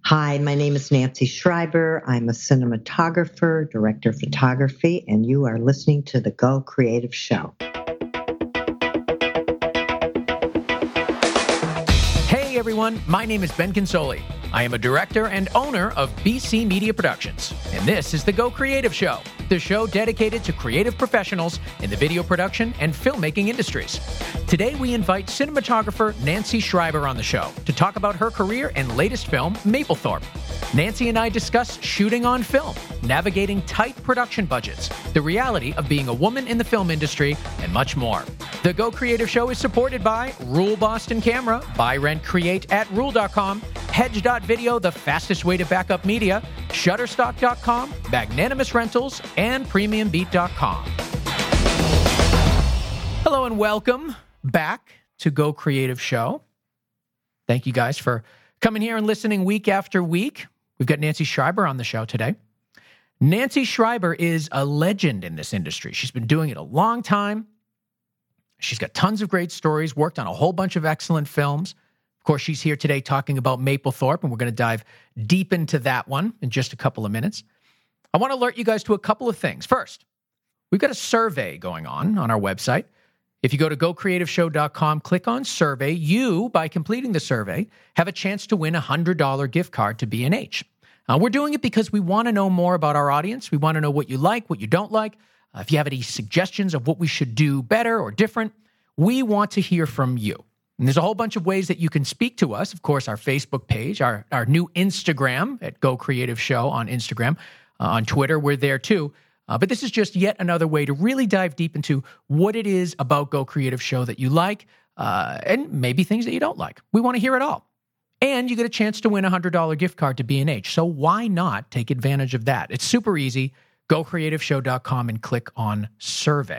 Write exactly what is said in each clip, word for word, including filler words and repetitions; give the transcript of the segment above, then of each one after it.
Hi, my name is Nancy Schreiber. I'm a cinematographer, director of photography, and you are listening to the Go Creative Show. Hey everyone, my name is Ben Consoli. I am a director and owner of B C Media Productions, and this is the Go Creative Show, the show dedicated to creative professionals in the video production and filmmaking industries. Today we invite cinematographer Nancy Schreiber on the show to talk about her career and latest film, Mapplethorpe. Nancy and I discuss shooting on film, navigating tight production budgets, the reality of being a woman in the film industry, and much more. The Go Creative Show is supported by Rule Boston Camera, Buy Rent Create at Rule dot com, Hedge dot video, the fastest way to back up media, Shutterstock dot com, Magnanimous Rentals, and Premium Beat dot com. Hello and welcome back to Go Creative Show. Thank you guys for coming here and listening week after week. We've got Nancy Schreiber on the show today. Nancy Schreiber is a legend in this industry. She's been doing it a long time. She's got tons of great stories, worked on a whole bunch of excellent films. Of course, she's here today talking about Mapplethorpe, and we're going to dive deep into that one in just a couple of minutes. I want to alert you guys to a couple of things. First, we've got a survey going on on our website. If you go to go creative show dot com, click on survey, you, by completing the survey, have a chance to win a one hundred dollars gift card to B and H. Uh, we're doing it because we want to know more about our audience. We want to know what you like, what you don't like. Uh, if you have any suggestions of what we should do better or different, we want to hear from you. And there's a whole bunch of ways that you can speak to us. Of course, our Facebook page, our, our new Instagram at Go Creative Show on Instagram. Uh, on Twitter, we're there too. Uh, but this is just yet another way to really dive deep into what it is about Go Creative Show that you like, uh, and maybe things that you don't like. We want to hear it all. And you get a chance to win a one hundred dollars gift card to B and H. So why not take advantage of that? It's super easy. go creative show dot com and click on survey.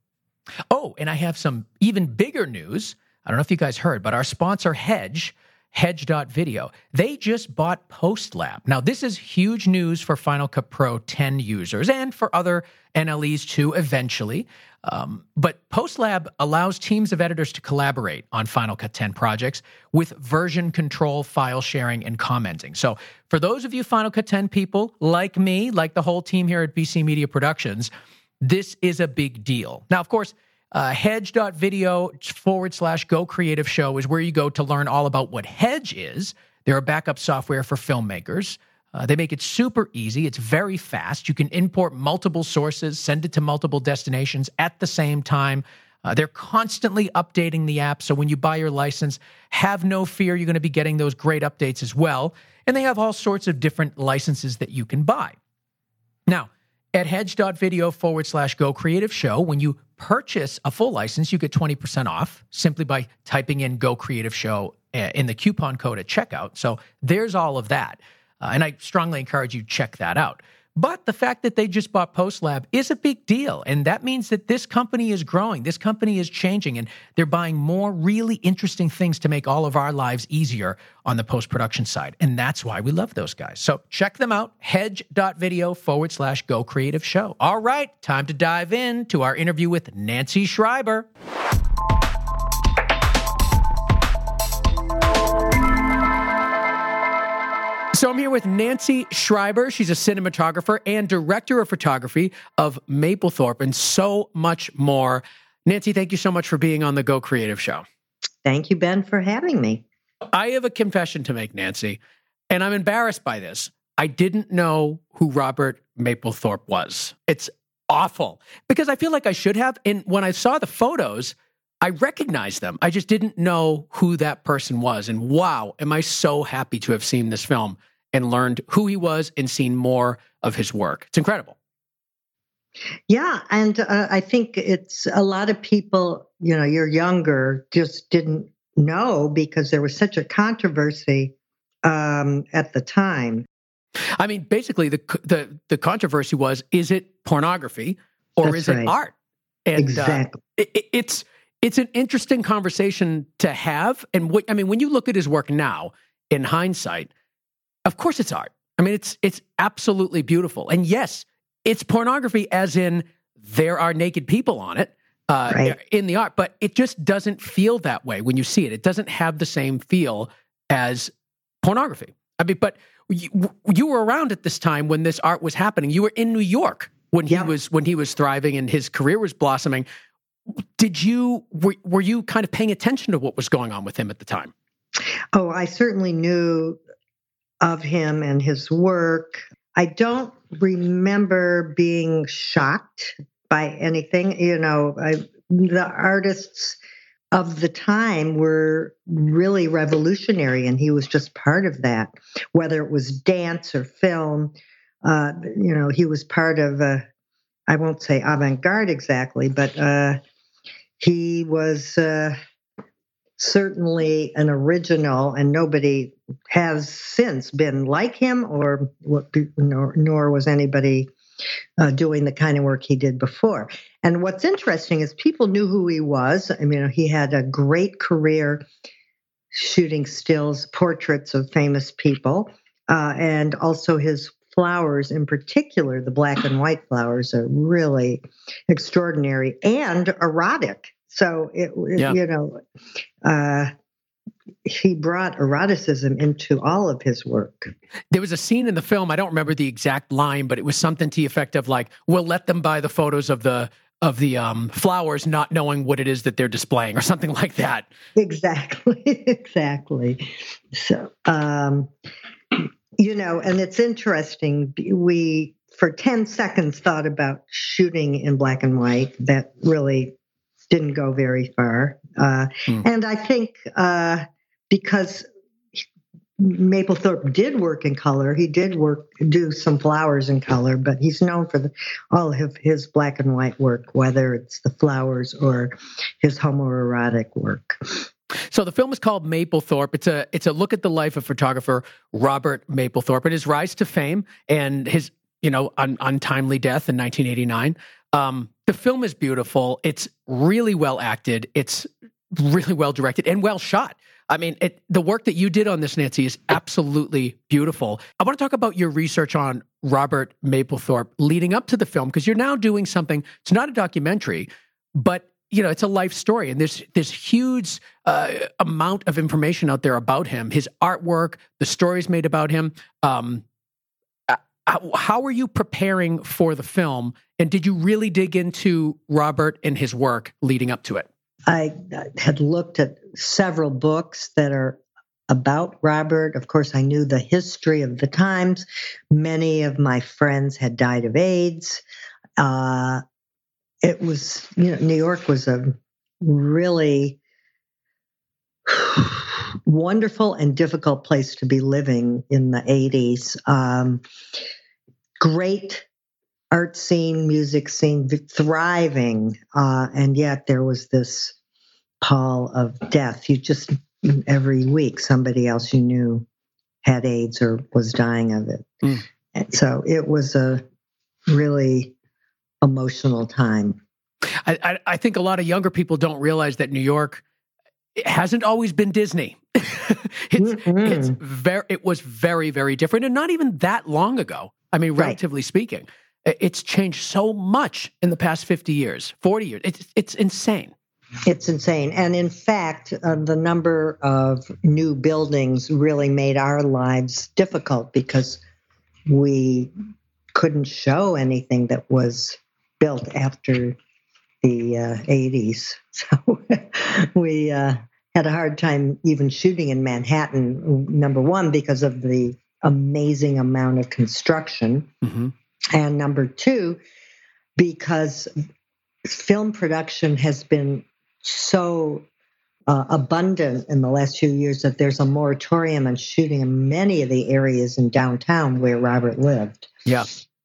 Oh, and I have some even bigger news. I don't know if you guys heard, but our sponsor, Hedge, Hedge dot video, they just bought PostLab. Now, this is huge news for Final Cut Pro ten users and for other N L Es too, eventually. Um, but PostLab allows teams of editors to collaborate on Final Cut ten projects with version control, file sharing, and commenting. So for those of you Final Cut ten people like me, like the whole team here at B C Media Productions, this is a big deal. Now, of course, Uh, hedge dot video forward slash Go Creative Show is where you go to learn all about what Hedge is. They're a backup software for filmmakers. Uh, they make it super easy. It's very fast. You can import multiple sources, send it to multiple destinations at the same time. Uh, they're constantly updating the app, so when you buy your license, have no fear. You're going to be getting those great updates as well. And they have all sorts of different licenses that you can buy. Now, at hedge dot video forward slash Go Creative Show, when you purchase a full license, you get twenty percent off simply by typing in Go Creative Show in the coupon code at checkout. So there's all of that. Uh, and I strongly encourage you to check that out. But the fact that they just bought PostLab is a big deal. And that means that this company is growing. This company is changing. And they're buying more really interesting things to make all of our lives easier on the post-production side. And that's why we love those guys. So check them out. hedge dot video forward slash Go Creative Show. All right, time to dive in to our interview with Nancy Schreiber. So I'm here with Nancy Schreiber. She's a cinematographer and director of photography of Mapplethorpe and so much more. Nancy, thank you so much for being on the Go Creative Show. Thank you, Ben, for having me. I have a confession to make, Nancy, and I'm embarrassed by this. I didn't know who Robert Mapplethorpe was. It's awful because I feel like I should have. And when I saw the photos, I recognized them. I just didn't know who that person was. And wow, am I so happy to have seen this film and learned who he was and seen more of his work. It's incredible. Yeah, and uh, I think it's a lot of people, you know, you're younger, just didn't know because there was such a controversy um, at the time. I mean, basically, the the the controversy was: is it pornography or That's is it right. art? And, exactly. Uh, it, it's it's an interesting conversation to have. And what I mean, when you look at his work now, in hindsight, of course, it's art. I mean, it's it's absolutely beautiful. And yes, it's pornography, as in there are naked people on it uh, right. in the art, but it just doesn't feel that way when you see it. It doesn't have the same feel as pornography. I mean, but you, you were around at this time when this art was happening. You were in New York when he Yep. was when he was thriving and his career was blossoming. Did you were, were you kind of paying attention to what was going on with him at the time? Oh, I certainly knew of him and his work. I don't remember being shocked by anything. You know, I, the artists of the time were really revolutionary, and he was just part of that. Whether it was dance or film, uh, you know, he was part of, uh, I won't say avant-garde exactly, but uh, he was uh, certainly an original, and nobody has since been like him, or nor, nor was anybody uh, doing the kind of work he did before. And what's interesting is people knew who he was. I mean, he had a great career shooting stills, portraits of famous people, uh, and also his flowers in particular, the black and white flowers, are really extraordinary and erotic. So, it, Yeah. you know, uh, he brought eroticism into all of his work. There was a scene in the film, I don't remember the exact line, but it was something to the effect of like, we'll let them buy the photos of the of the um, flowers, not knowing what it is that they're displaying, or something like that. Exactly, exactly. So, um, you know, and it's interesting. We, for ten seconds, thought about shooting in black and white. That really didn't go very far. Uh, mm. And I think uh, because Mapplethorpe did work in color, he did work, do some flowers in color, but he's known for the, all of his black and white work, whether it's the flowers or his homoerotic work. So the film is called Mapplethorpe. It's a it's a look at the life of photographer Robert Mapplethorpe and his rise to fame and his, you know, un, untimely death in nineteen eighty-nine. Um, the film is beautiful. It's really well acted. It's really well directed and well shot. I mean, it, the work that you did on this, Nancy, is absolutely beautiful. I want to talk about your research on Robert Mapplethorpe leading up to the film, because you're now doing something. It's not a documentary, but you know, it's a life story, and there's this huge uh, amount of information out there about him, his artwork, the stories made about him. Um, how are you preparing for the film, and did you really dig into Robert and his work leading up to it? I had looked at several books that are about Robert. Of course, I knew the history of the times. Many of my friends had died of AIDS. Uh, it was, you know, New York was a really wonderful and difficult place to be living in the eighties. Um, great art scene, music scene, thriving, uh, and yet there was this pall of death. You just, every week, somebody else you knew had AIDS or was dying of it. Mm. And so it was a really emotional time. I, I, I think a lot of younger people don't realize that New York hasn't always been Disney. it's, mm-hmm. it's very, it was very, very different, and not even that long ago. I mean, relatively right. speaking. It's changed so much in the past fifty years, forty years. It's it's insane. It's insane. And in fact, uh, the number of new buildings really made our lives difficult because we couldn't show anything that was built after the uh, eighties. So we uh, had a hard time even shooting in Manhattan, number one, because of the amazing amount of construction. Mm-hmm. And number two, because film production has been so uh, abundant in the last few years that there's a moratorium on shooting in many of the areas in downtown where Robert lived. Yeah.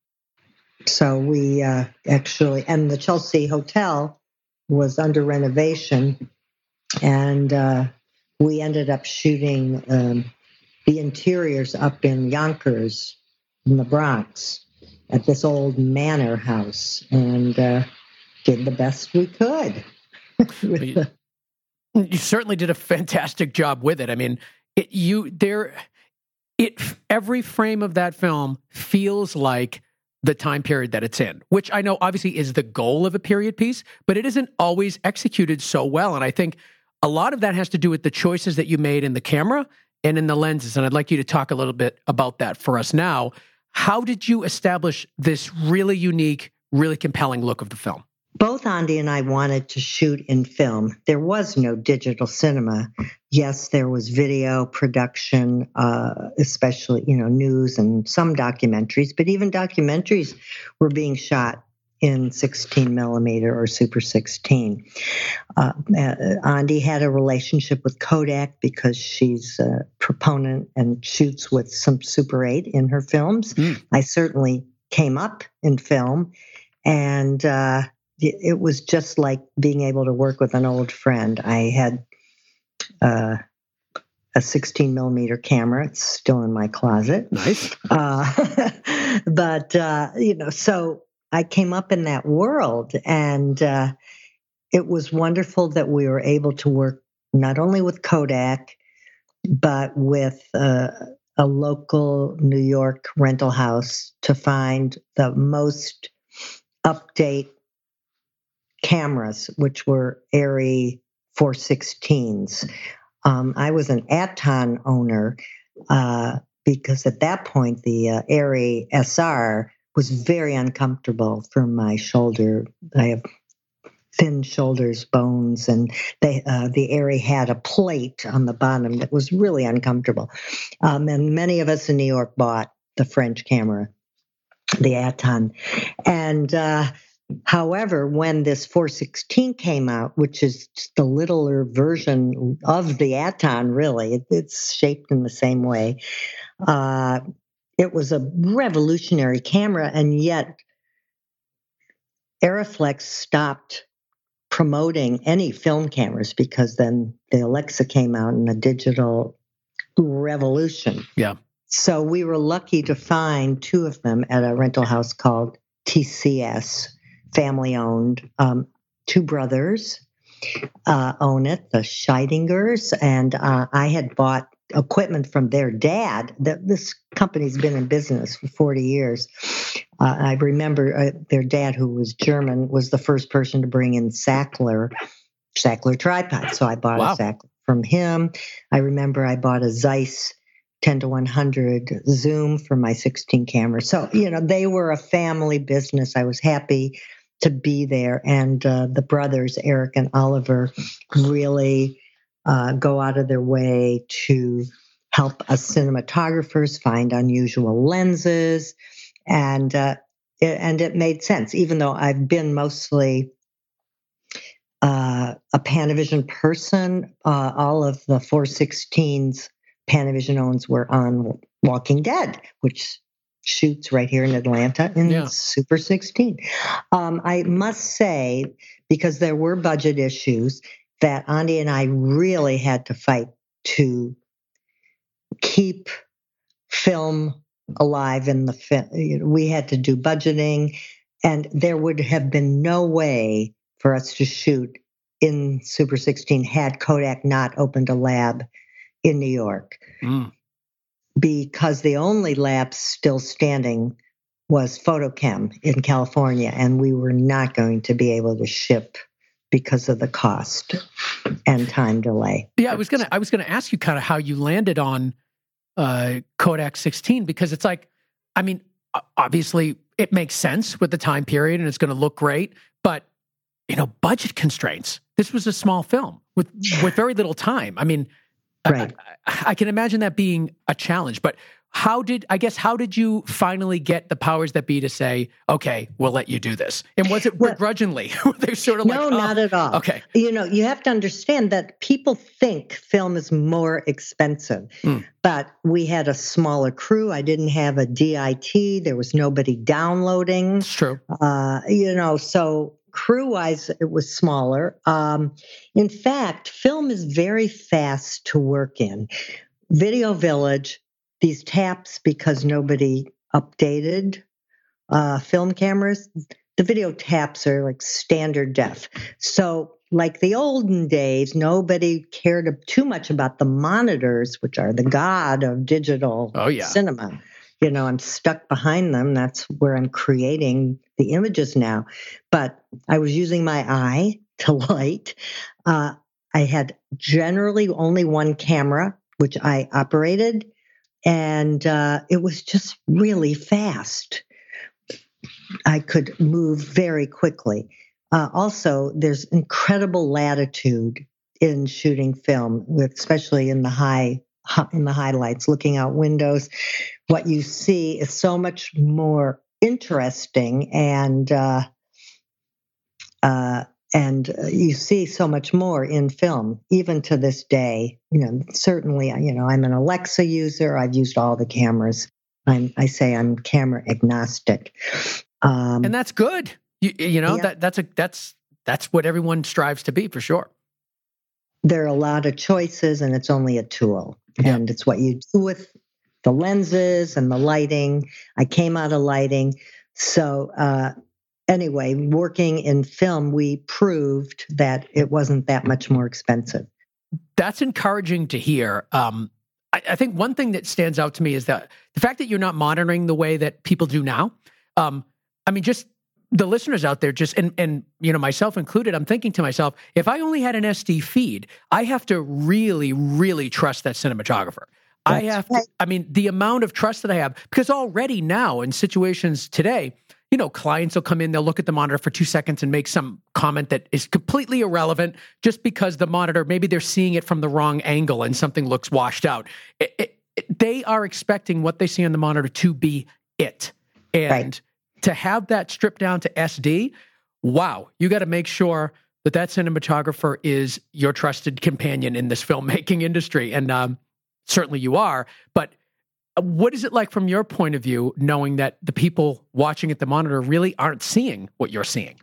So we uh, actually, and the Chelsea Hotel was under renovation, and uh, we ended up shooting um, the interiors up in Yonkers in the Bronx at this old manor house, and uh, did the best we could. you, the... you certainly did a fantastic job with it. I mean, it, you there, it every frame of that film feels like the time period that it's in, which I know obviously is the goal of a period piece, but it isn't always executed so well. And I think a lot of that has to do with the choices that you made in the camera and in the lenses. And I'd like you to talk a little bit about that for us now. How did you establish this really unique, really compelling look of the film? Both Andy and I wanted to shoot in film. There was no digital cinema. Yes, there was video production, uh, especially, you know, news and some documentaries, but even documentaries were being shot in sixteen millimeter or Super sixteen. Uh, uh, Andy had a relationship with Kodak because she's a proponent and shoots with some Super eight in her films. Mm. I certainly came up in film, and uh, it was just like being able to work with an old friend. I had uh, a sixteen millimeter camera. It's still in my closet. Nice. Uh, but, uh, you know, so I came up in that world, and uh, it was wonderful that we were able to work not only with Kodak, but with uh, a local New York rental house to find the most update cameras, which were Arri four sixteens. Um, I was an Aton owner uh, because at that point the uh, Arri S R was very uncomfortable for my shoulder. I have thin shoulders, bones, and they, uh, the Arri had a plate on the bottom that was really uncomfortable. Um, and many of us in New York bought the French camera, the Aton. And uh, however, when this four sixteen came out, which is just the littler version of the Aton, really, it, it's shaped in the same way, uh, it was a revolutionary camera, and yet Arriflex stopped promoting any film cameras because then the Alexa came out and the digital revolution. Yeah. So we were lucky to find two of them at a rental house called T C S, family owned. Um, two brothers uh, own it, the Scheidingers, and uh, I had bought equipment from their dad. This company's been in business for forty years. Uh, I remember uh, their dad, who was German, was the first person to bring in Sackler, Sackler tripod. So I bought wow. a Sackler from him. I remember I bought a Zeiss ten to one hundred zoom for my sixteen camera. So, you know, they were a family business. I was happy to be there. And uh, the brothers, Eric and Oliver, really Uh, go out of their way to help us cinematographers find unusual lenses, and uh, it, and it made sense. Even though I've been mostly uh, a Panavision person, uh, all of the four sixteens Panavision owns were on Walking Dead, which shoots right here in Atlanta in yeah. Super sixteen. Um, I must say, because there were budget issues, that Andy and I really had to fight to keep film alive in the film. We had to do budgeting, and there would have been no way for us to shoot in Super sixteen had Kodak not opened a lab in New York. Mm. Because the only lab still standing was Photochem in California, and we were not going to be able to ship because of the cost and time delay. Yeah, I was gonna I was gonna ask you kind of how you landed on uh, Kodak sixteen, because it's like, I mean, obviously it makes sense with the time period and it's going to look great, but you know, budget constraints. This was a small film with with very little time. I mean, right. I, I can imagine that being a challenge. But how did I guess how did you finally get the powers that be to say, okay, we'll let you do this? And was it begrudgingly? Were they sort of no, like, oh, not at all. Okay, you know, you have to understand that people think film is more expensive, mm. but we had a smaller crew. I didn't have a D I T. There was nobody downloading. It's true. Uh, you know, so. Crew-wise, it was smaller. Um, in fact, film is very fast to work in. Video Village, these taps, because nobody updated uh, film cameras, the video taps are like standard def. So like the olden days, nobody cared too much about the monitors, which are the god of digital oh, yeah. cinema. You know, I'm stuck behind them. That's where I'm creating the images now. But I was using my eye to light. Uh, I had generally only one camera which I operated, and uh, it was just really fast. I could move very quickly. Uh, also, there's incredible latitude in shooting film, with, especially in the high in the highlights, looking out windows. What you see is so much more interesting, and uh, uh, and you see so much more in film, even to this day. You know, certainly, you know, I'm an Alexa user. I've used all the cameras. I'm, I say I'm camera agnostic, um, and that's good. You, you know, yeah. that that's a that's that's what everyone strives to be, for sure. There are a lot of choices, and it's only a tool, yeah. and it's what you do with the lenses and the lighting. I came out of lighting, so. Uh, Anyway, working in film, we proved that it wasn't that much more expensive. That's encouraging to hear. Um, I, I think one thing that stands out to me is that the fact that you're not monitoring the way that people do now. Um, I mean, just the listeners out there, just and and you know, myself included, I'm thinking to myself, if I only had an S D feed, I have to really, really trust that cinematographer. That's I have to. Right. I mean, the amount of trust that I have, because already now in situations today, you know, clients will come in, they'll look at the monitor for two seconds and make some comment that is completely irrelevant just because the monitor, maybe they're seeing it from the wrong angle and something looks washed out. It, it, it, they are expecting what they see on the monitor to be it. And right. to have that stripped down to S D, wow, you got to make sure that that cinematographer is your trusted companion in this filmmaking industry. And um, certainly you are, but what is it like from your point of view, knowing that the people watching at the monitor really aren't seeing what you're seeing?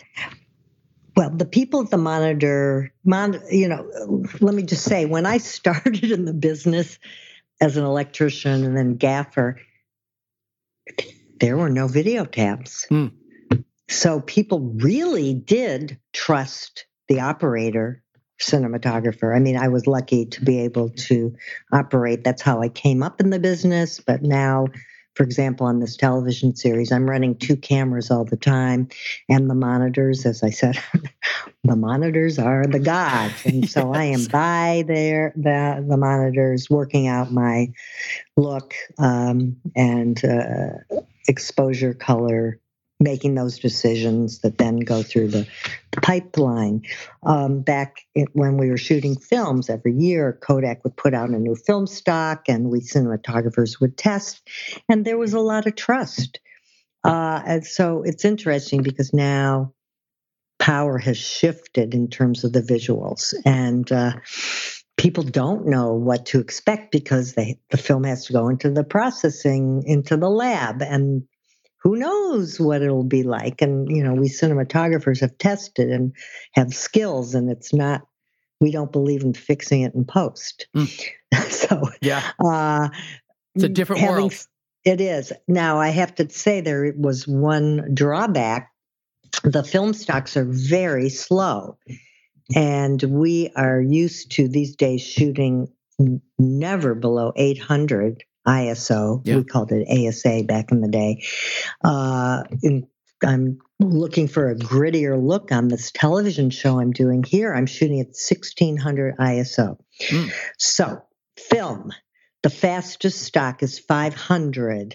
Well, the people at the monitor, mon- you know, let me just say, when I started in the business as an electrician and then gaffer, there were no video tabs. Mm. So people really did trust the operator, cinematographer. I mean, I was lucky to be able to operate. That's how I came up in the business. But now, for example, on this television series, I'm running two cameras all the time. And the monitors, as I said, the monitors are the gods. And so yes. I am by there, the, the monitors, working out my look um, and uh, exposure, color, making those decisions that then go through the, the pipeline. Um, back in, when we were shooting films every year, Kodak would put out a new film stock and we cinematographers would test. And there was a lot of trust. Uh, and so it's interesting because now power has shifted in terms of the visuals. And uh, people don't know what to expect because they, the film has to go into the processing, into the lab. And who knows what it'll be like? And, you know, we cinematographers have tested and have skills, and it's not, we don't believe in fixing it in post. Mm. so, yeah, uh, it's a different having, world. It is. Now, I have to say there was one drawback. The film stocks are very slow, and we are used to these days shooting never below eight hundred I S O. Yeah. We called it A S A back in the day. Uh, in, I'm looking for a grittier look on this television show I'm doing here. I'm shooting at sixteen hundred I S O. Mm. So, film, the fastest stock is five hundred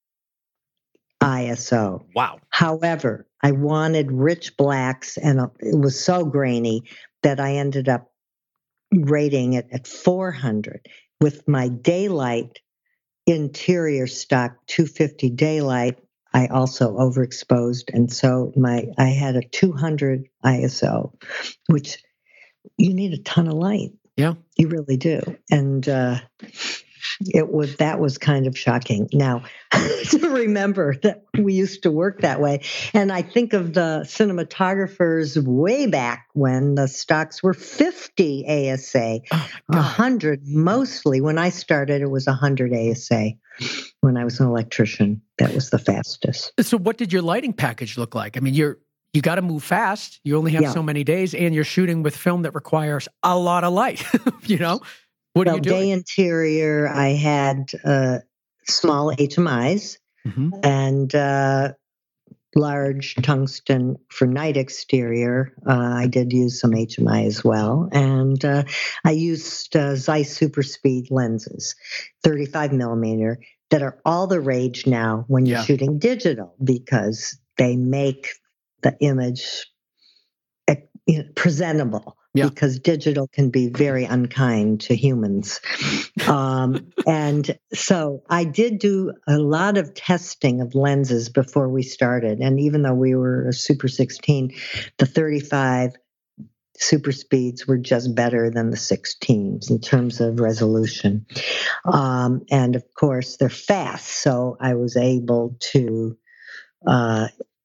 I S O. Wow. However, I wanted rich blacks, and it was so grainy that I ended up rating it at four hundred. With my daylight interior stock two fifty daylight, I also overexposed, and so my I had a two hundred I S O, which you need a ton of light. Yeah, you really do, and uh, it was that was kind of shocking. Now to remember that we used to work that way, and I think of the cinematographers way back when the stocks were fifty A S A, oh one hundred mostly. When I started, it was one hundred A S A. When I was an electrician, that was the fastest. So, what did your lighting package look like? I mean, you're you got to move fast. You only have yeah. so many days, and you're shooting with film that requires a lot of light. you know, what well, are you doing? Day interior, I had uh, small H M Is, mm-hmm. and uh, large tungsten for night exterior. Uh, I did use some H M I as well. And uh, I used uh, Zeiss Super Speed lenses, thirty-five millimeter, that are all the rage now when you're Yeah. shooting digital because they make the image uh, you know, presentable. Yeah. Because digital can be very unkind to humans. Um, and so I did do a lot of testing of lenses before we started. And even though we were a Super sixteen, the thirty-five Super Speeds were just better than the sixteens in terms of resolution. Um, and of course, they're fast. So I was able to uh,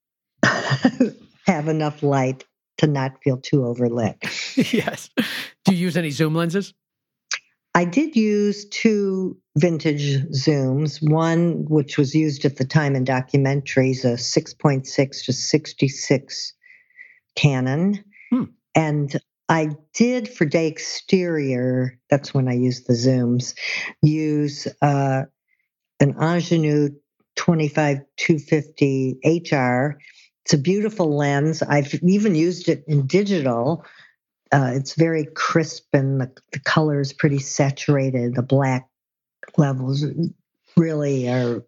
have enough light to not feel too overlit. Yes. Do you use any zoom lenses? I did use two vintage zooms, one which was used at the time in documentaries, a six point six to sixty-six Canon. Hmm. And I did for day exterior, that's when I used the zooms, use uh, an Ingenue twenty-five two fifty H R. It's a beautiful lens. I've even used it in digital. Uh, it's very crisp and the, the color is pretty saturated. The black levels really are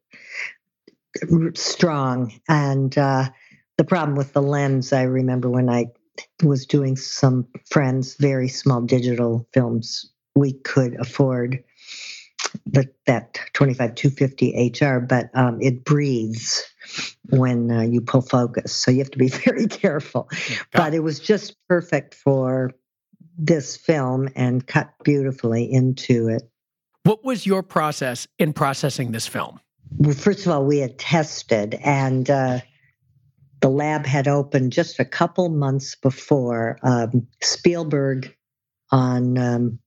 strong. And uh, the problem with the lens, I remember when I was doing some friends' very small digital films, we could afford the, that twenty-five two fifty H R, but um, it breathes when uh, you pull focus. So you have to be very careful. Yeah. But it was just perfect for this film and cut beautifully into it. What was your process in processing this film? Well, first of all, we had tested and uh, the lab had opened just a couple months before. Um, Spielberg on um,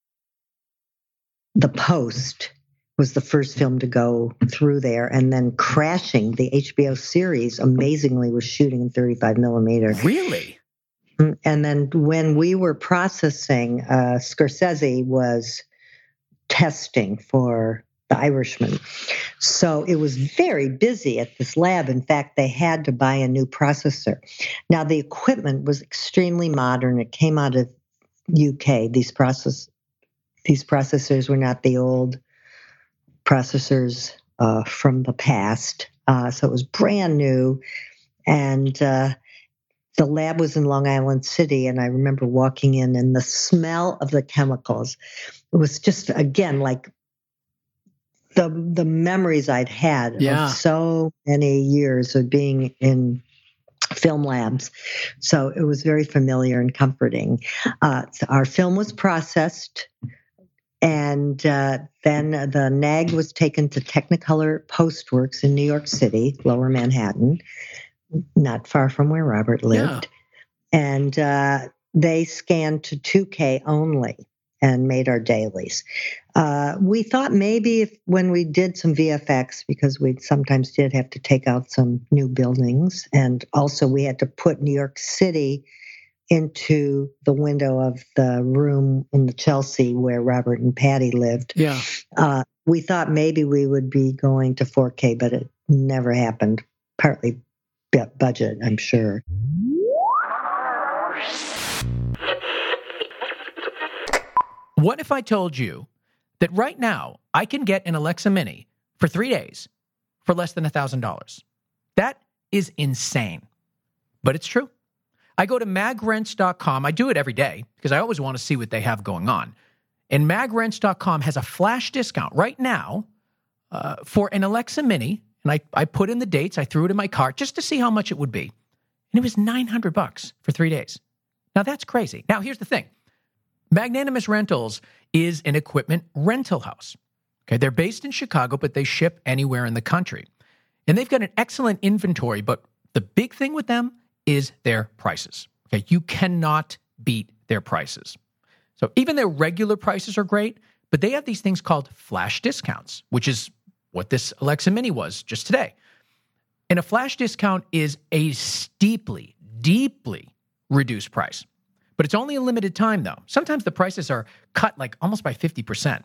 The Post was the first film to go through there, and then Crashing, the H B O series, amazingly was shooting in thirty-five millimeter. Really? And then when we were processing, uh, Scorsese was testing for The Irishman. So it was very busy at this lab. In fact, they had to buy a new processor. Now, the equipment was extremely modern. It came out of U K. These process, these processors were not the old processors uh, from the past. Uh, so it was brand new. And uh, the lab was in Long Island City. And I remember walking in and the smell of the chemicals, it was just, again, like the the memories I'd had yeah. of so many years of being in film labs. So it was very familiar and comforting. Uh, so our film was processed. And uh, then the N A G was taken to Technicolor Postworks in New York City, Lower Manhattan, not far from where Robert lived. Yeah. And uh, they scanned to two K only and made our dailies. Uh, we thought maybe if, when we did some V F X, because we sometimes did have to take out some new buildings, and also we had to put New York City into the window of the room in the Chelsea where Robert and Patty lived. Yeah. Uh, we thought maybe we would be going to four K, but it never happened. Partly budget, I'm sure. What if I told you that right now I can get an Alexa Mini for three days for less than one thousand dollars? That is insane, but it's true. I go to mag rents dot com. I do it every day because I always want to see what they have going on. And mag rents dot com has a flash discount right now uh, for an Alexa Mini. And I, I put in the dates. I threw it in my cart just to see how much it would be. And it was nine hundred bucks for three days. Now, that's crazy. Now, here's the thing. Magnanimous Rentals is an equipment rental house. Okay, they're based in Chicago, but they ship anywhere in the country. And they've got an excellent inventory, but the big thing with them is their prices. Okay, you cannot beat their prices. So even their regular prices are great, but they have these things called flash discounts, which is what this Alexa Mini was just today. And a flash discount is a steeply, deeply reduced price. But it's only a limited time, though. Sometimes the prices are cut like almost by fifty percent.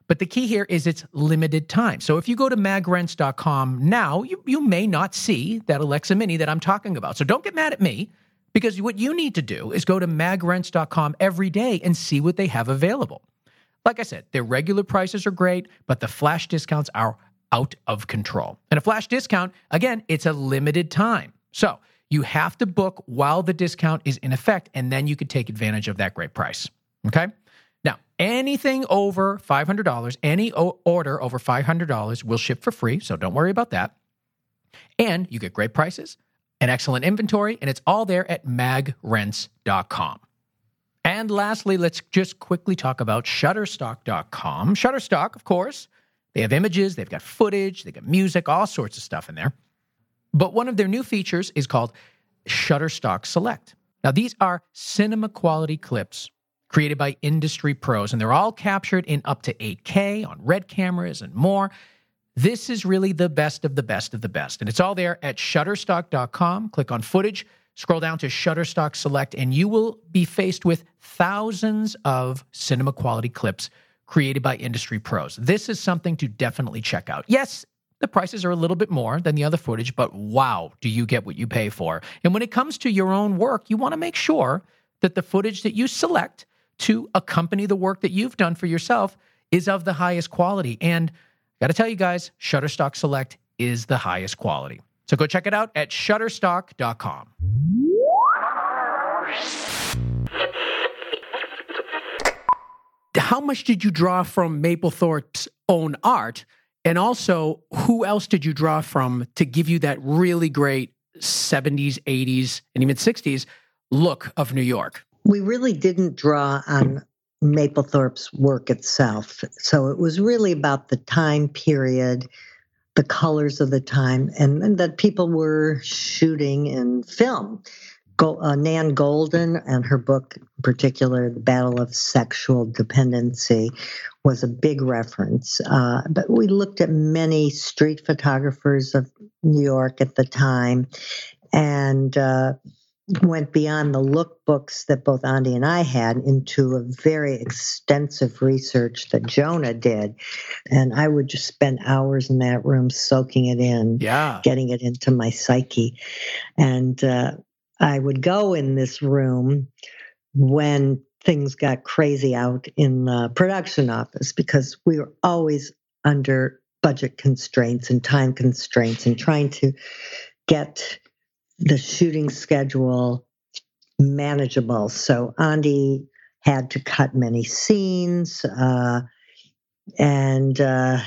But the key here is it's limited time. So if you go to mag rents dot com now, you, you may not see that Alexa Mini that I'm talking about. So don't get mad at me, because what you need to do is go to mag rents dot com every day and see what they have available. Like I said, their regular prices are great, but the flash discounts are out of control. And a flash discount, again, it's a limited time. So you have to book while the discount is in effect, and then you could take advantage of that great price. Okay? Now, anything over five hundred dollars, any o- order over five hundred dollars will ship for free, so don't worry about that. And you get great prices, an excellent inventory, and it's all there at mag rents dot com. And lastly, let's just quickly talk about shutterstock dot com. Shutterstock, of course, they have images, they've got footage, they've got music, all sorts of stuff in there. But one of their new features is called Shutterstock Select. Now, these are cinema quality clips created by industry pros, and they're all captured in up to eight K on RED cameras and more. This is really the best of the best of the best. And it's all there at shutterstock dot com. Click on footage, scroll down to Shutterstock Select, and you will be faced with thousands of cinema quality clips created by industry pros. This is something to definitely check out. Yes, the prices are a little bit more than the other footage, but wow, do you get what you pay for. And when it comes to your own work, you want to make sure that the footage that you select to accompany the work that you've done for yourself is of the highest quality. And got to tell you guys, Shutterstock Select is the highest quality. So go check it out at shutterstock dot com. How much did you draw from Mapplethorpe's own art? And also, who else did you draw from to give you that really great seventies, eighties, and even sixties look of New York? We really didn't draw on Mapplethorpe's work itself. So it was really about the time period, the colors of the time, and, and that people were shooting in film. Go, uh, Nan Golden and her book, in particular, The Battle of Sexual Dependency, was a big reference. Uh, but we looked at many street photographers of New York at the time and uh, went beyond the lookbooks that both Andy and I had into a very extensive research that Jonah did. And I would just spend hours in that room soaking it in, yeah. getting it into my psyche. And uh, I would go in this room when things got crazy out in the production office because we were always under budget constraints and time constraints and trying to get the shooting schedule manageable. So Andy had to cut many scenes. Uh, and uh,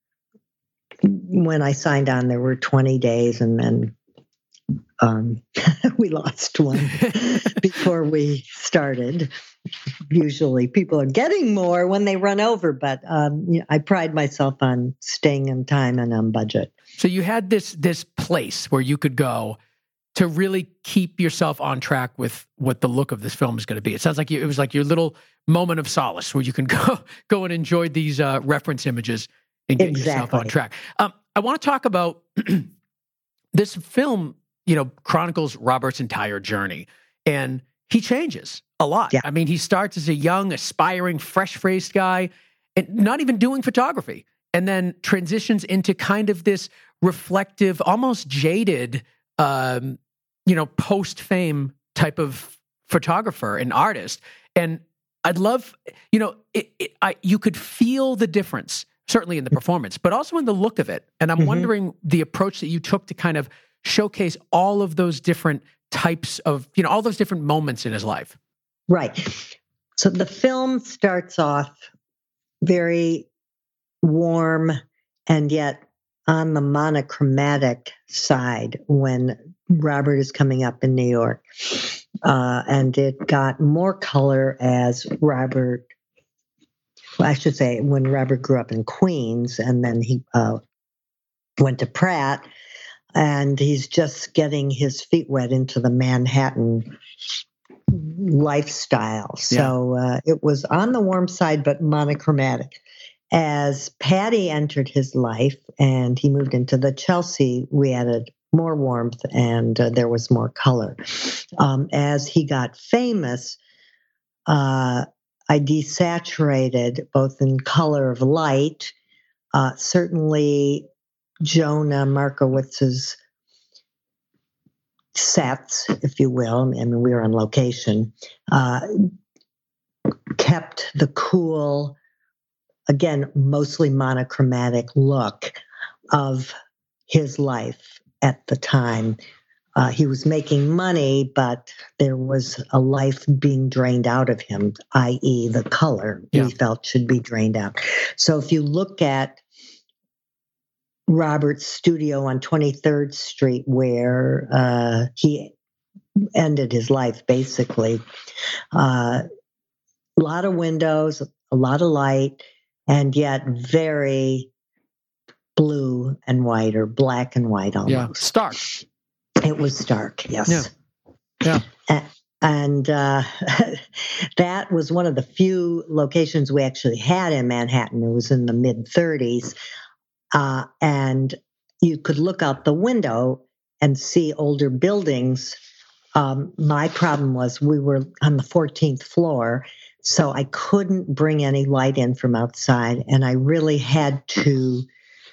when I signed on, there were twenty days, and then um, we lost one before we started. Usually people are getting more when they run over, but um, you know, I pride myself on staying in time and on budget. So you had this this place where you could go to really keep yourself on track with what the look of this film is going to be. It sounds like you, it was like your little moment of solace where you can go go and enjoy these uh, reference images and get exactly. yourself on track. Um, I want to talk about this film. You know, chronicles Robert's entire journey, and he changes a lot. Yeah. I mean, he starts as a young, aspiring, fresh-faced guy, and not even doing photography, and then transitions into kind of this reflective, almost jaded, um, you know, post-fame type of photographer and artist. And I'd love, you know, it, it, I, you could feel the difference, certainly in the performance, but also in the look of it. And I'm mm-hmm. wondering the approach that you took to kind of showcase all of those different types of, you know, all those different moments in his life. Right. So the film starts off very warm and yet on the monochromatic side when Robert is coming up in New York. Uh, and it got more color as Robert, well, I should say, when Robert grew up in Queens and then he uh, went to Pratt. And he's just getting his feet wet into the Manhattan lifestyle. So uh, it was on the warm side, but monochromatic. As Patty entered his life and he moved into the Chelsea, we added more warmth and uh, there was more color. Um, as he got famous, uh, I desaturated both in color of light. Uh, certainly, Jonah Markowitz's sets, if you will, I mean, we were on location, uh, kept the cool, again, mostly monochromatic look of his life at the time. Uh, he was making money, but there was a life being drained out of him, that is the color yeah. we felt should be drained out. So if you look at Robert's studio on twenty-third Street, where uh, he ended his life, basically, uh, a lot of windows, a lot of light, and yet very blue and white, or black and white almost. Yeah, stark. It was stark, yes. Yeah. yeah. And uh, that was one of the few locations we actually had in Manhattan. It was in the mid thirties. Uh, and you could look out the window and see older buildings. Um, my problem was we were on the fourteenth floor, so I couldn't bring any light in from outside. And I really had to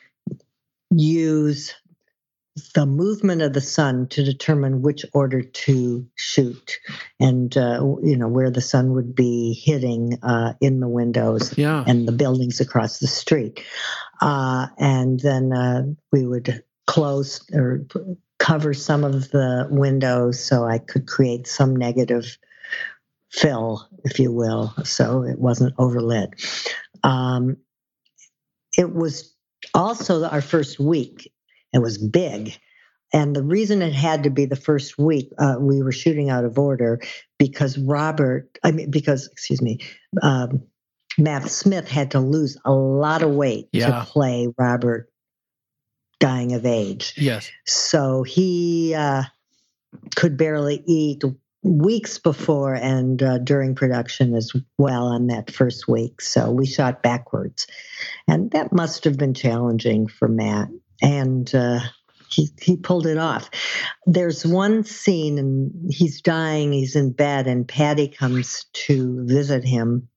use the movement of the sun to determine which order to shoot, and uh, you know where the sun would be hitting uh, in the windows yeah. and the buildings across the street. Uh, and then uh, we would close or cover some of the windows so I could create some negative fill, if you will, so it wasn't overlit. Um, it was also our first week. It was big. And the reason it had to be the first week, uh, we were shooting out of order because Robert, I mean, because, excuse me, um, Matt Smith had to lose a lot of weight yeah. to play Robert dying of age. Yes. So he uh, could barely eat weeks before and uh, during production as well on that first week. So we shot backwards. And that must have been challenging for Matt. And uh, he he pulled it off. There's one scene, and he's dying, he's in bed, and Patty comes to visit him.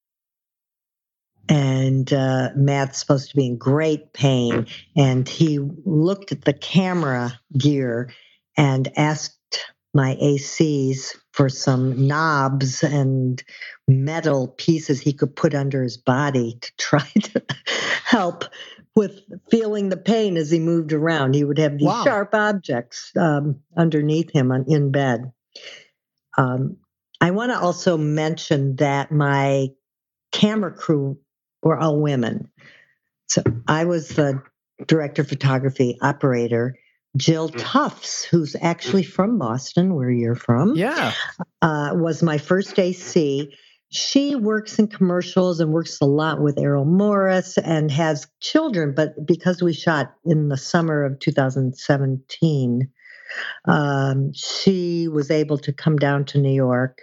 And uh, Matt's supposed to be in great pain. And he looked at the camera gear and asked my A Cs for some knobs and metal pieces he could put under his body to try to help with feeling the pain as he moved around. He would have these wow. sharp objects um, underneath him on, in bed. Um, I want to also mention that my camera crew were all women. So I was the director of photography, operator. Jill Tufts, who's actually from Boston, where you're from, yeah, uh, was my first A C. She works in commercials and works a lot with Errol Morris and has children, but because we shot in the summer of two thousand seventeen, um, she was able to come down to New York.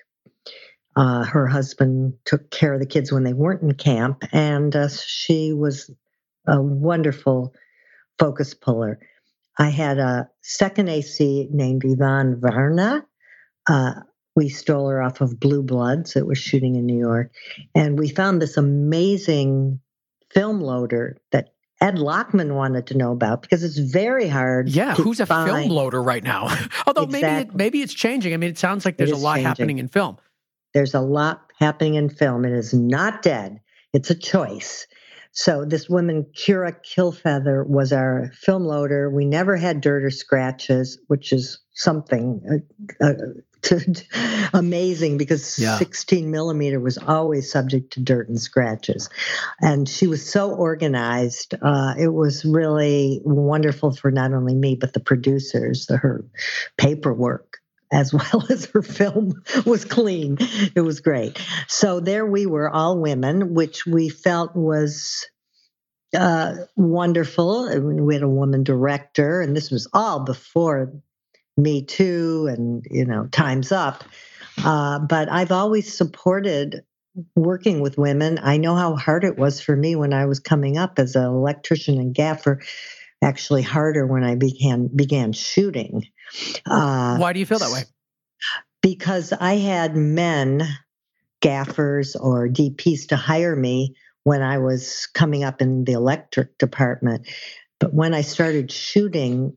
Uh, her husband took care of the kids when they weren't in camp, and uh, she was a wonderful focus puller. I had a second A C named Yvonne Varna. Uh, we stole her off of Blue Bloods. It was shooting in New York. And we found this amazing film loader that Ed Lockman wanted to know about because it's very hard. Yeah, to who's a find. film loader right now? Although exactly. maybe it, maybe it's changing. I mean, it sounds like there's a lot changing. happening in film. There's a lot happening in film. It is not dead. It's a choice. So this woman, Kira Kilfeather, was our film loader. We never had dirt or scratches, which is something uh, uh, to, amazing because yeah. sixteen millimeter was always subject to dirt and scratches. And she was so organized. Uh, it was really wonderful for not only me, but the producers, the, her paperwork, as well as her film was clean. It was great. So there we were, all women, which we felt was uh, wonderful. We had a woman director, and this was all before Me Too and, you know, Time's Up. Uh, but I've always supported working with women. I know how hard it was for me when I was coming up as an electrician and gaffer, actually harder when I began began shooting. Uh, Why do you feel that way? Because I had men gaffers or D Ps to hire me when I was coming up in the electric department. But when I started shooting,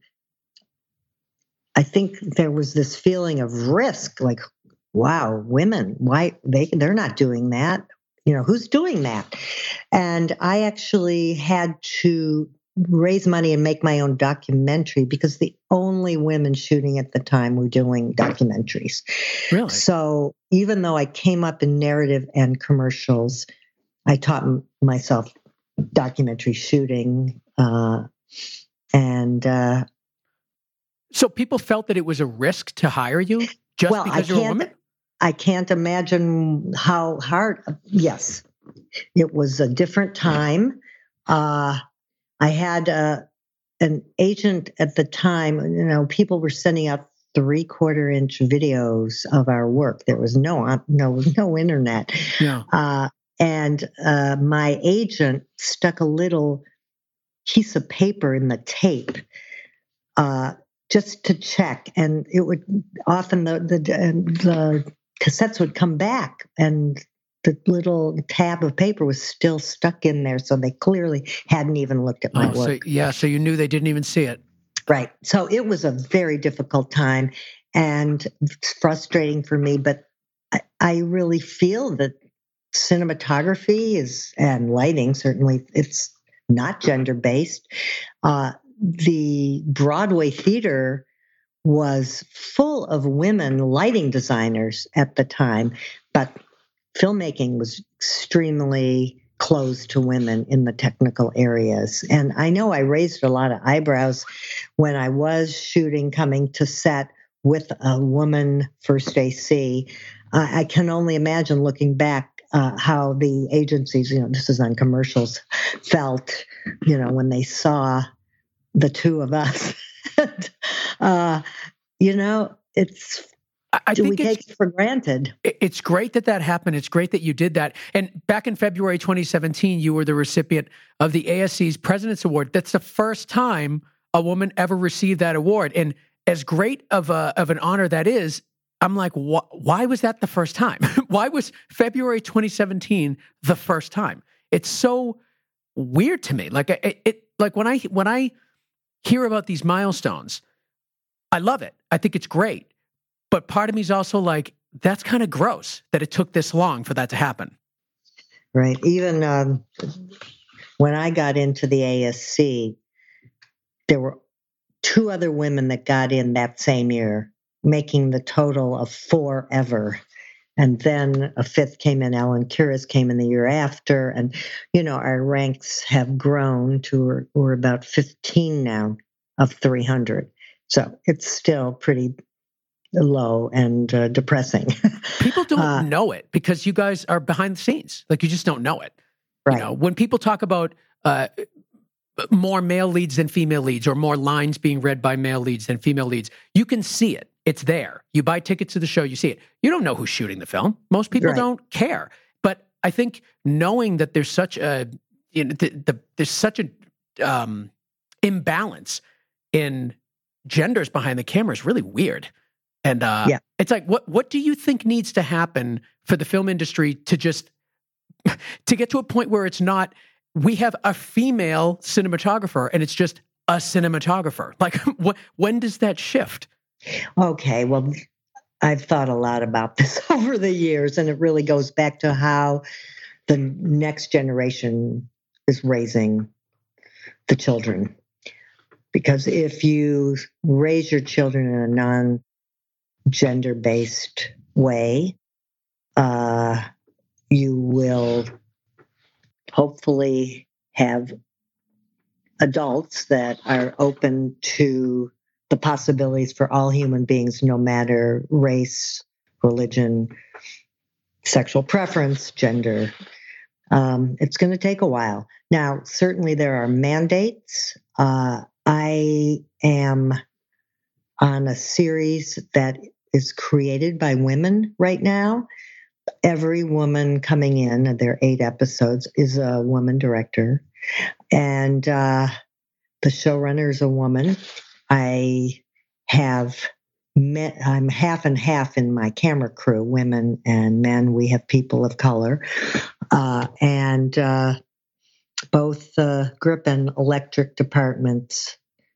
I think there was this feeling of risk, like, wow, women, why they they're not doing that. You know, who's doing that? And I actually had to raise money and make my own documentary because the only women shooting at the time were doing documentaries. Really? So even though I came up in narrative and commercials, I taught m- myself documentary shooting. Uh, and uh, So people felt that it was a risk to hire you just well, because I you're a can't, woman? I can't imagine how hard. Yes, it was a different time. Uh, I had uh, an agent at the time. You know, people were sending out three quarter inch videos of our work. There was no no no internet. Yeah. Uh, and uh, my agent stuck a little piece of paper in the tape uh, just to check, and it would often the the, the cassettes would come back, and the little tab of paper was still stuck in there, so they clearly hadn't even looked at my Oh, so, work. yeah, so you knew they didn't even see it. Right. So it was a very difficult time, and it's frustrating for me, but I, I really feel that cinematography is, and lighting, certainly, it's not gender-based. Uh, the Broadway theater was full of women lighting designers at the time, but filmmaking was extremely closed to women in the technical areas. And I know I raised a lot of eyebrows when I was shooting, coming to set with a woman first A C. Uh, I can only imagine looking back uh, how the agencies, you know, this is on commercials, felt, you know, when they saw the two of us. uh, you know, it's, I do think we it's, take it for granted? It's great that that happened. It's great that you did that. And back in February twenty seventeen, you were the recipient of the A S C's President's Award. That's the first time a woman ever received that award. And as great of a of an honor that is, I'm like, wh- why was that the first time? Why was February twenty seventeen the first time? It's so weird to me. Like it, it like when I when I hear about these milestones, I love it. I think it's great. But part of me is also like, that's kind of gross that it took this long for that to happen. Right. Even um, when I got into the A S C, there were two other women that got in that same year, making the total of four ever. And then a fifth came in. Ellen Kuras came in the year after. And, you know, our ranks have grown to, we're, we're about fifteen now of three hundred. So it's still pretty low and uh, depressing. People don't uh, know it because you guys are behind the scenes. Like, you just don't know it. Right. You know, when people talk about uh, more male leads than female leads, or more lines being read by male leads than female leads, you can see it. It's there. You buy tickets to the show, you see it. You don't know who's shooting the film. Most people Right. don't care. But I think knowing that there's such a, you know, the, the, there's such a um, imbalance in genders behind the camera is really weird. And uh, yeah. it's like, what what do you think needs to happen for the film industry to just to get to a point where it's not, we have a female cinematographer and it's just a cinematographer? Like, wh- when does that shift? Okay, well, I've thought a lot about this over the years, and it really goes back to how the next generation is raising the children. Because if you raise your children in a non gender-based way, uh, you will hopefully have adults that are open to the possibilities for all human beings, no matter race, religion, sexual preference, gender. Um, it's going to take a while. Now, certainly there are mandates. Uh, I am on a series that is created by women right now. Every woman coming in, and there are eight episodes, is a woman director. And uh, the showrunner is a woman. I have men, I'm half and half in my camera crew, women and men. We have people of color. Uh, and uh, both uh, grip and electric departments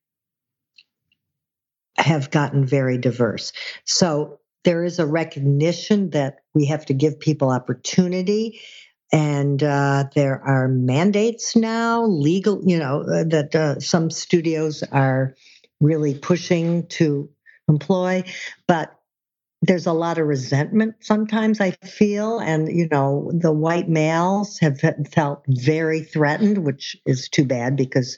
have gotten very diverse. So there is a recognition that we have to give people opportunity. And uh, there are mandates now, legal, you know, uh, that uh, some studios are really pushing to employ. But there's a lot of resentment sometimes, I feel. And, you know, the white males have felt very threatened, which is too bad because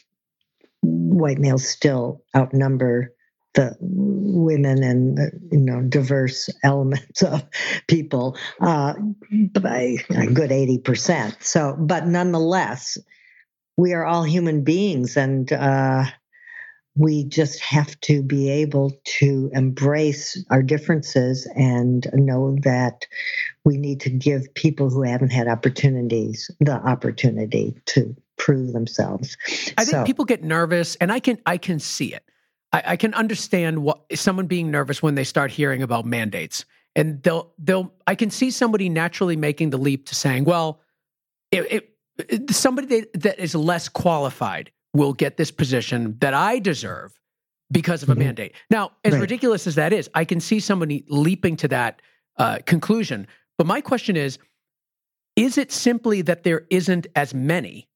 white males still outnumber the women and the, you know, diverse elements of people uh, by a good eighty percent. So, but nonetheless, we are all human beings, and uh, we just have to be able to embrace our differences and know that we need to give people who haven't had opportunities the opportunity to prove themselves. I think so, people get nervous, and I can I can see it. I, I can understand what someone being nervous when they start hearing about mandates, and they'll they'll. I can see somebody naturally making the leap to saying, "Well, it, it, somebody that, that is less qualified will get this position that I deserve because of a mm-hmm. mandate." Now, as right. ridiculous as that is, I can see somebody leaping to that uh, conclusion. But my question is: is it simply that there isn't as many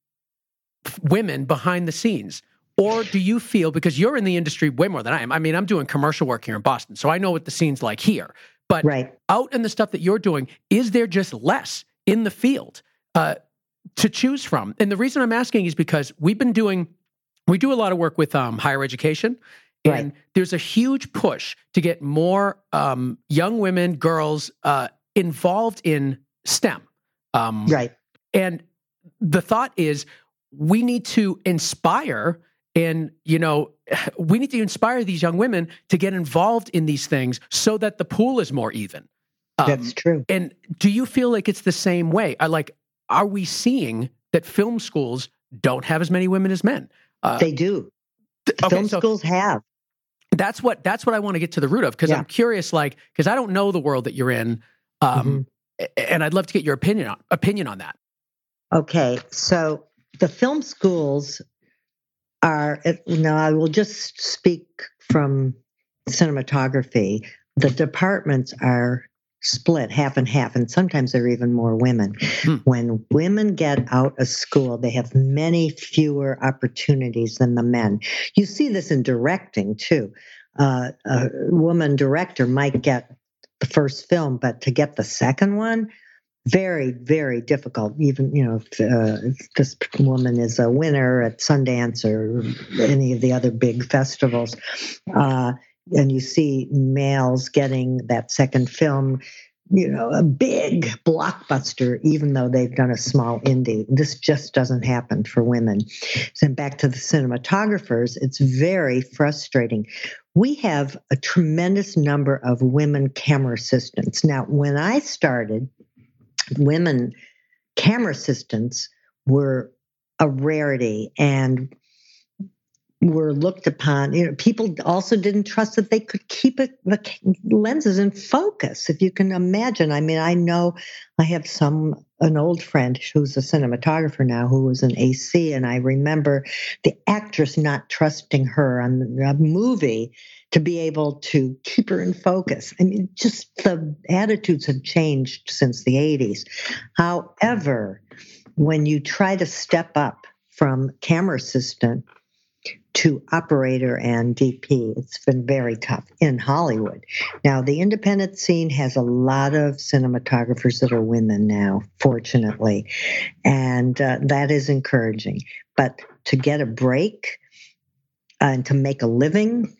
women behind the scenes? Or do you feel, because you're in the industry way more than I am, I mean, I'm doing commercial work here in Boston, so I know what the scene's like here. But right. out in the stuff that you're doing, is there just less in the field uh, to choose from? And the reason I'm asking is because we've been doing, we do a lot of work with um, higher education, and right. there's a huge push to get more um, young women, girls uh, involved in STEM. Um, right. And the thought is we need to inspire And, you know, we need to inspire these young women to get involved in these things so that the pool is more even. Um, That's true. And do you feel like it's the same way? I like, are we seeing that film schools don't have as many women as men? Uh, they do. The okay, film so schools have. That's what, that's what I want to get to the root of, because yeah. I'm curious, like, because I don't know the world that you're in. Um, mm-hmm. And I'd love to get your opinion on, opinion on that. Okay. So the film schools are, now I will just speak from cinematography. The departments are split half and half, and sometimes there are even more women. Hmm. When women get out of school, they have many fewer opportunities than the men. You see this in directing too. Uh, a woman director might get the first film, but to get the second one, very, very difficult. Even, you know, if, uh, if this woman is a winner at Sundance or any of the other big festivals, uh, and you see males getting that second film, you know, a big blockbuster, even though they've done a small indie. This just doesn't happen for women. So back to the cinematographers, it's very frustrating. We have a tremendous number of women camera assistants. Now, when I started, women camera assistants were a rarity and were looked upon. You know, people also didn't trust that they could keep it, the lenses in focus. If you can imagine, I mean, I know I have some, an old friend who's a cinematographer now who was an A C, and I remember the actress not trusting her on the movie to be able to keep her in focus. I mean, just the attitudes have changed since the eighties. However, when you try to step up from camera assistant to operator and D P, it's been very tough in Hollywood. Now, the independent scene has a lot of cinematographers that are women now, fortunately, and uh, that is encouraging. But to get a break and to make a living,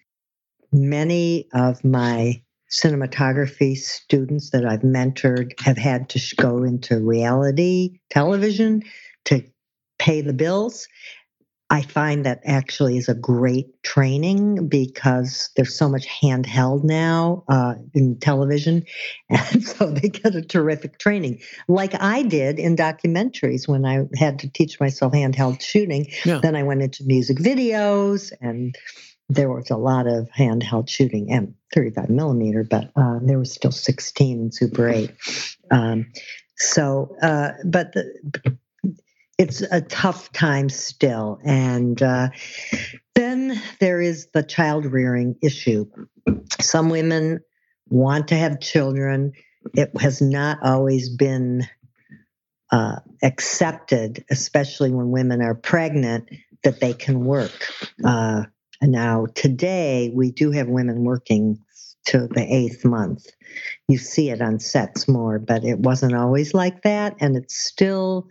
many of my cinematography students that I've mentored have had to go into reality television to pay the bills. I find that actually is a great training because there's so much handheld now uh, in television. And so they get a terrific training, like I did in documentaries when I had to teach myself handheld shooting. Yeah. Then I went into music videos and there was a lot of handheld shooting and thirty-five millimeter, but uh, there was still sixteen and Super eight. Um, so, uh, but the, it's a tough time still. And uh, then there is the child rearing issue. Some women want to have children. It has not always been uh, accepted, especially when women are pregnant, that they can work. Uh, now, today, we do have women working to the eighth month. You see it on sets more, but it wasn't always like that. And it still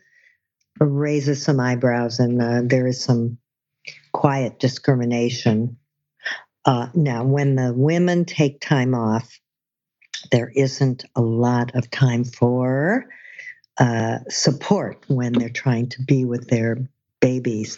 raises some eyebrows, and uh, there is some quiet discrimination. Uh, now, when the women take time off, there isn't a lot of time for uh, support when they're trying to be with their babies.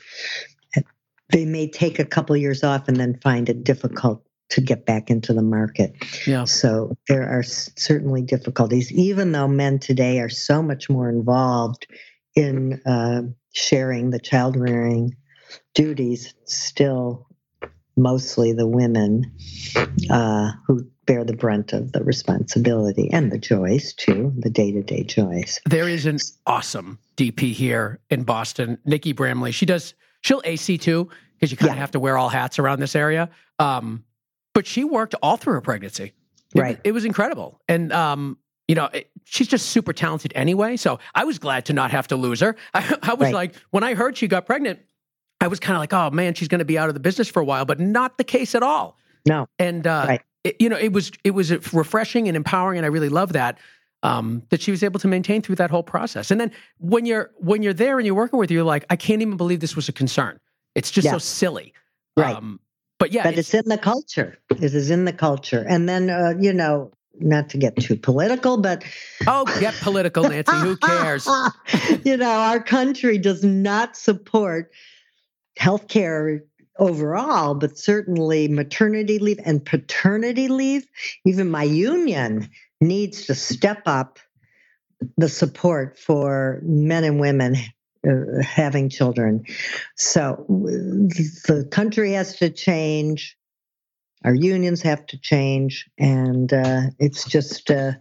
They may take a couple of years off and then find it difficult to get back into the market. Yeah. So there are certainly difficulties, even though men today are so much more involved in uh, sharing the child rearing duties. Still, mostly the women uh, who bear the brunt of the responsibility and the joys too, the day-to-day joys. There is an awesome D P here in Boston, Nikki Bramley. She does, she'll A C too, because you kind of yeah. have to wear all hats around this area. Um, but she worked all through her pregnancy. It, right. It was incredible. And, um, you know, it, she's just super talented anyway. So I was glad to not have to lose her. I, I was right. like, when I heard she got pregnant, I was kind of like, oh man, she's going to be out of the business for a while, but not the case at all. No. And, uh, right. it, you know, it was, it was refreshing and empowering. And I really love that, um, that she was able to maintain through that whole process. And then when you're, when you're there and you're working with her, you're like, I can't even believe this was a concern. It's just yeah. so silly. Right. Um, but yeah, but it's, it's in the culture. It is in the culture. And then, uh, you know, not to get too political, but oh, get political, Nancy. Who cares? You know, our country does not support healthcare overall, but certainly maternity leave and paternity leave. Even my union needs to step up the support for men and women uh, having children. So the country has to change. Our unions have to change. And uh, it's just uh,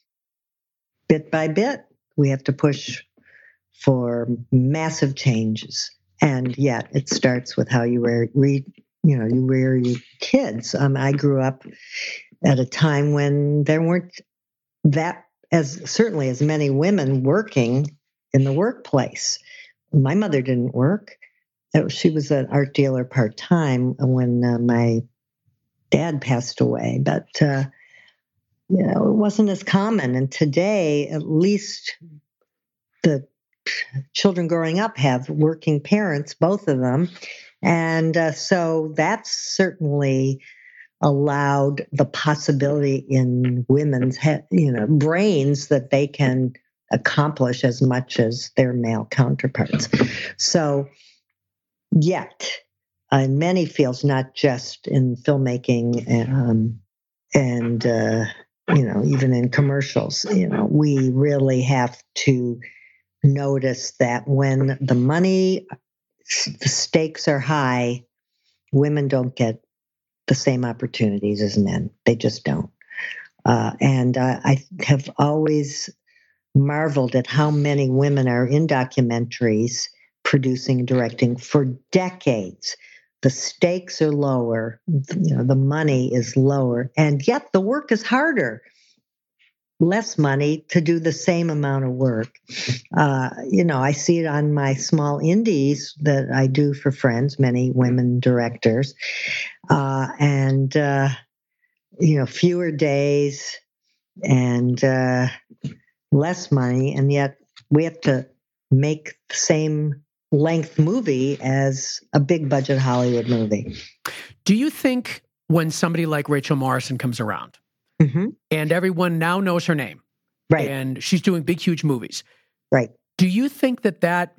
bit by bit, we have to push for massive changes. And yet it starts with how you rear, re, you know, you rear your kids. Um, I grew up at a time when there weren't that as certainly as many women working in the workplace. My mother didn't work. She was an art dealer part-time when uh, my dad passed away. But, uh, you know, it wasn't as common. And today, at least the children growing up have working parents, both of them. And uh, so that's certainly allowed the possibility in women's he- you know, brains that they can accomplish as much as their male counterparts. So yet, in many fields, not just in filmmaking um, and, uh, you know, even in commercials, you know, we really have to notice that when the money, the stakes are high, women don't get the same opportunities as men. They just don't. Uh, and uh, I have always marveled at how many women are in documentaries producing and directing for decades. The stakes are lower, you know, the money is lower, and yet the work is harder. Less money to do the same amount of work. Uh, you know, I see it on my small indies that I do for friends, many women directors, uh, and, uh, you know, fewer days and uh, less money, and yet we have to make the same length movie as a big budget Hollywood movie. Do you think when somebody like Rachel Morrison comes around, mm-hmm. and everyone now knows her name, right, and she's doing big, huge movies, right? Do you think that that,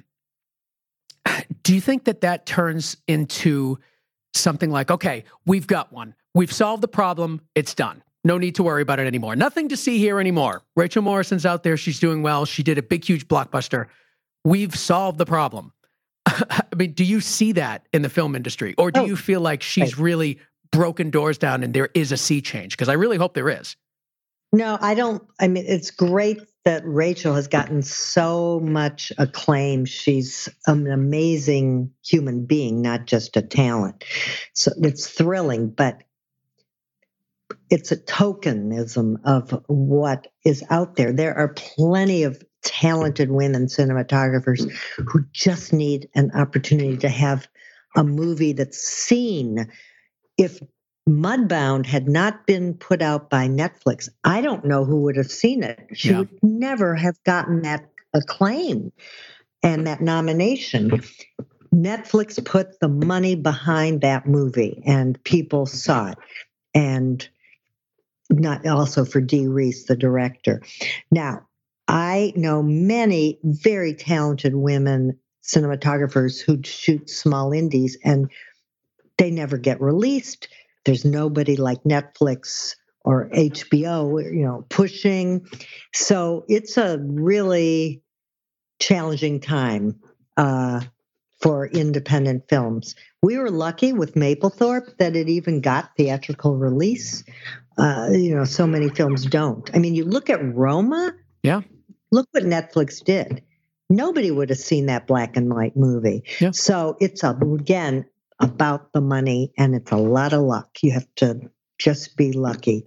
do you think that that turns into something like, okay, we've got one, we've solved the problem, it's done. No need to worry about it anymore. Nothing to see here anymore. Rachel Morrison's out there. She's doing well. She did a big, huge blockbuster. We've solved the problem. I mean, do you see that in the film industry? Or do Oh, you feel like she's right. really broken doors down and there is a sea change? Because I really hope there is. No, I don't. I mean, it's great that Rachel has gotten so much acclaim. She's an amazing human being, not just a talent. So it's thrilling, but it's a tokenism of what is out there. There are plenty of talented women cinematographers who just need an opportunity to have a movie that's seen. If Mudbound had not been put out by Netflix, I don't know who would have seen it. She Yeah. would never have gotten that acclaim and that nomination. Netflix put the money behind that movie and people saw it. And not also for Dee Reese, the director. Now, I know many very talented women cinematographers who shoot small indies and they never get released. There's nobody like Netflix or H B O, you know, pushing. So it's a really challenging time uh, for independent films. We were lucky with Mapplethorpe that it even got theatrical release. Uh, you know, so many films don't. I mean, you look at Roma. Yeah. Look what Netflix did. Nobody would have seen that black and white movie. Yeah. So it's, a, again, about the money, and it's a lot of luck. You have to just be lucky.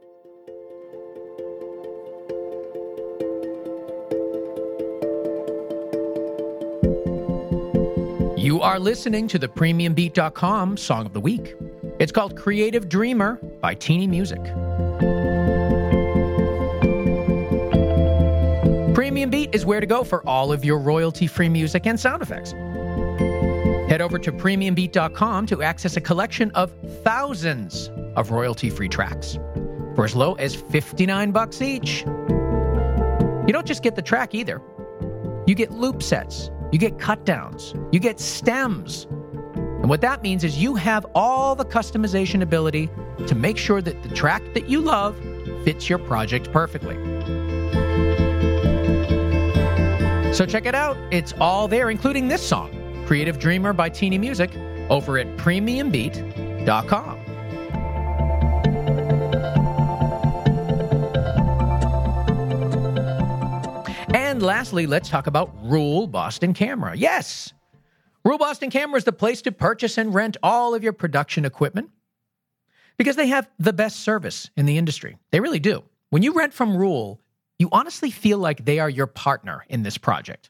You are listening to the premium beat dot com Song of the Week. It's called Creative Dreamer by Teeny Music. Premium Beat is where to go for all of your royalty-free music and sound effects. Head over to premium beat dot com to access a collection of thousands of royalty-free tracks for as low as fifty-nine bucks each. You don't just get the track either. You get loop sets, you get cut downs, you get stems. And what that means is you have all the customization ability to make sure that the track that you love fits your project perfectly. So check it out. It's all there, including this song, Creative Dreamer by Teeny Music, over at premium beat dot com. And lastly, let's talk about Rule Boston Camera. Yes, Rule Boston Camera is the place to purchase and rent all of your production equipment because they have the best service in the industry. They really do. When you rent from Rule, you honestly feel like they are your partner in this project.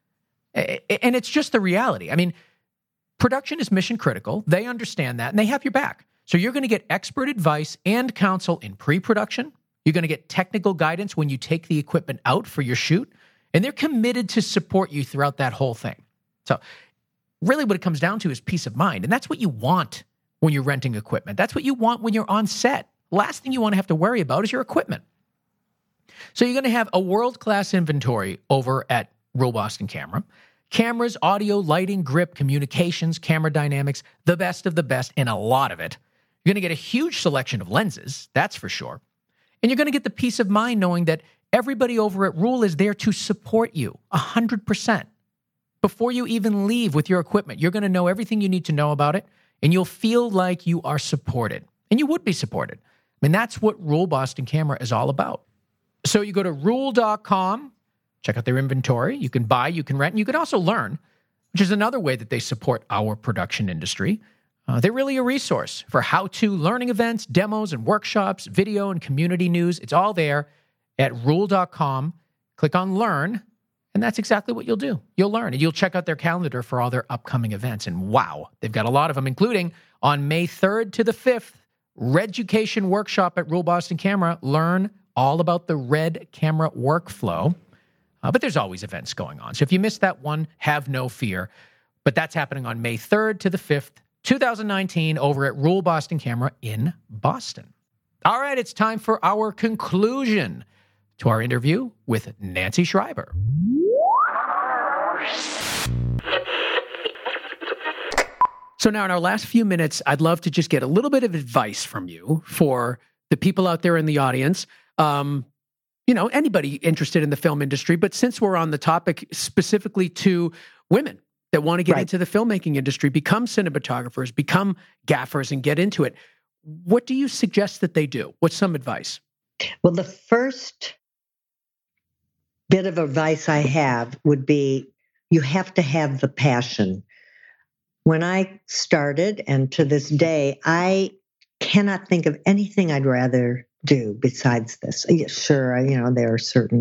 And it's just the reality. I mean, production is mission critical. They understand that, and they have your back. So you're going to get expert advice and counsel in pre-production. You're going to get technical guidance when you take the equipment out for your shoot. And they're committed to support you throughout that whole thing. So really what it comes down to is peace of mind. And that's what you want when you're renting equipment. That's what you want when you're on set. Last thing you want to have to worry about is your equipment. So you're going to have a world-class inventory over at Rule Boston Camera. Cameras, audio, lighting, grip, communications, camera dynamics, the best of the best, and a lot of it. You're going to get a huge selection of lenses, that's for sure. And you're going to get the peace of mind knowing that everybody over at Rule is there to support you one hundred percent. Before you even leave with your equipment, you're going to know everything you need to know about it, and you'll feel like you are supported. And you would be supported. I mean, that's what Rule Boston Camera is all about. So you go to rule dot com, check out their inventory. You can buy, you can rent, and you can also learn, which is another way that they support our production industry. Uh, they're really a resource for how-to learning events, demos, and workshops, video and community news. It's all there at rule dot com. Click on Learn, and that's exactly what you'll do. You'll learn, and you'll check out their calendar for all their upcoming events. And wow, they've got a lot of them, including on May third to the fifth, Reducation Workshop at Rule Boston Camera. Learn all about the Red Camera workflow. Uh, but there's always events going on. So if you missed that one, have no fear. But that's happening on May third to the fifth, twenty nineteen, over at Rule Boston Camera in Boston. All right, it's time for our conclusion to our interview with Nancy Schreiber. So now in our last few minutes, I'd love to just get a little bit of advice from you for the people out there in the audience. Um, you know, anybody interested in the film industry, but since we're on the topic specifically to women that want to get Right. into the filmmaking industry, become cinematographers, become gaffers, and get into it. What do you suggest that they do? What's some advice? Well, the first bit of advice I have would be you have to have the passion. When I started, and to this day, I cannot think of anything I'd rather do besides this. Yeah, sure, you know, there are certain